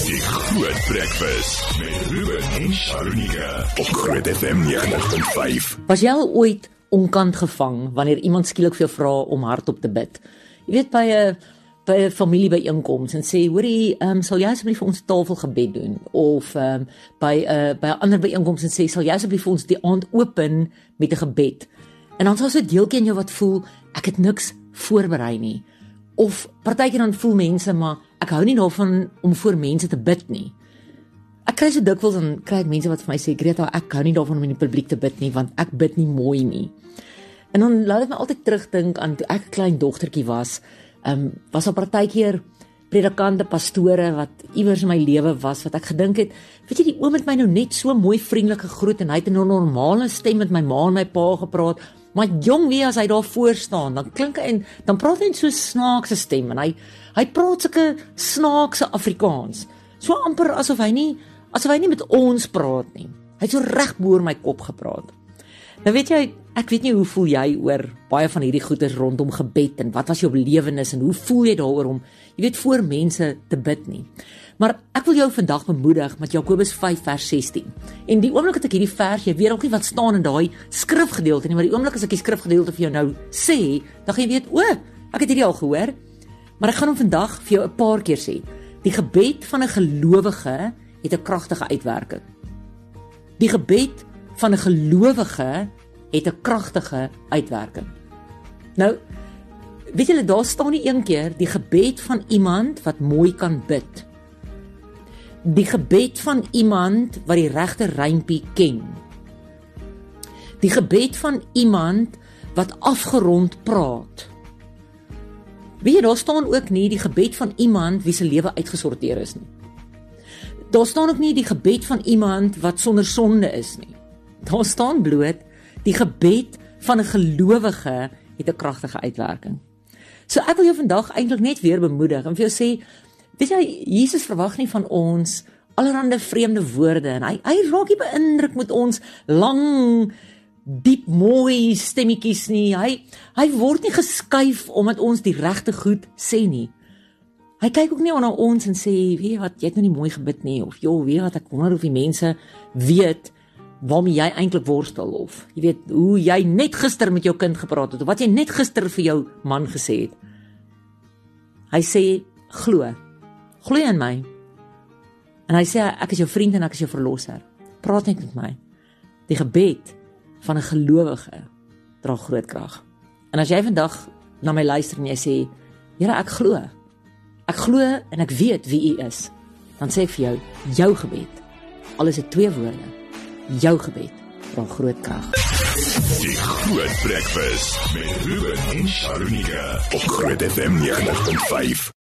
Die Groot Breakfast met Ruben en Sharonika op Groot FM 90.5. Was jy al ooit onkant gevang wanneer iemand skielik vir jou vra om hardop te bid? Jy weet, by 'n familiebyeenkoms en sê, hoorie, sal jy asseblief vir ons tafelgebed doen? Of by 'n ander byeenkoms en sê, sal jy asseblief vir ons die aand open met 'n gebed? En dan sal so 'n deeltjie in jou wat voel, ek het niks voorberei nie. Of partykeer dan voel mense, maar ek hou nie daarvan om voor mense te bid nie. Ek kry so dikwels dan kry ek mense wat vir my sê, Greta, ek hou nie daarvan om in die publiek te bid nie, want ek bid nie mooi nie. En dan laat dit my altyd terugdink aan toe ek 'n klein dogtertjie was. Was al partykeer predikante, pastore wat iewers in my lewe was, wat ek gedink het, weet jy, die oom het my nou net so mooi vriendelik gegroet en hy het in 'n normale stem met my ma en my pa gepraat. Maar jong, wie as hy daar voor staan, dan klink hy en dan praat hy in so 'n snaakse stem en hy praat sulke snaakse Afrikaans. So amper asof hy nie met ons praat nie. Hy het so reg boor my kop gepraat. Nou weet jy, ek weet nie hoe voel jy oor baie van hierdie goedes rondom gebed en wat was jou belewenis en hoe voel jy daaroor om, jy weet, voor mense te bid nie. Maar ek wil jou vandag bemoedig met Jakobus 5 vers 16. En die oomblik dat ek hierdie vers, jy weet ook nie wat staan in daai skrifgedeelte nie, maar die oomblik as ek die skrifgedeelte vir jou nou sê, dan gaan jy weet, ek het hierdie al gehoor, maar ek gaan hom vandag vir jou 'n paar keer sê. Die gebed van 'n gelowige het 'n kragtige uitwerking. Die gebed van 'n gelowige het 'n kragtige uitwerking. Nou, weet julle, daar staan nie een keer die gebed van iemand wat mooi kan bid. Die gebed van iemand wat die regte rympie ken. Die gebed van iemand wat afgerond praat. Weet jy, daar staan ook nie die gebed van iemand wie se lewe uitgesorteer is nie. Daar staan ook nie die gebed van iemand wat sonder sonde is nie. Daar staan bloot die gebed van 'n gelowige het 'n kragtige uitwerking. So ek wil jou vandag eintlik net weer bemoedig en vir jou sê, weet jy, Jesus verwag nie van ons allerhande vreemde woorde en hy raak nie beïndruk met ons lang, diep, mooi stemmetjies nie. Hy word nie geskuif omdat ons die regte goed sê nie. Hy kyk ook nie na ons en sê, weet jy wat, jy het nou nie mooi gebid nie, of weet jy wat, ek wonder of die mense weet waarmee jy eintlik worstel, of jy weet, hoe jy net gister met jou kind gepraat het, of wat jy net gister vir jou man gesê het. Hy sê, glo in my. En hy sê, ek is jou vriend en ek is jou verlosser. Praat net met my. Die gebed van 'n gelowige dra groot krag. En as jy vandag na my luister en jy sê, Here, ek glo en ek weet wie U is, dan sê ek vir jou gebed, al is dit 2 woorde, jou gebed dra groot krag. Die Groot Breakfast met Ruben en Sharonika op Groot FM 90.5.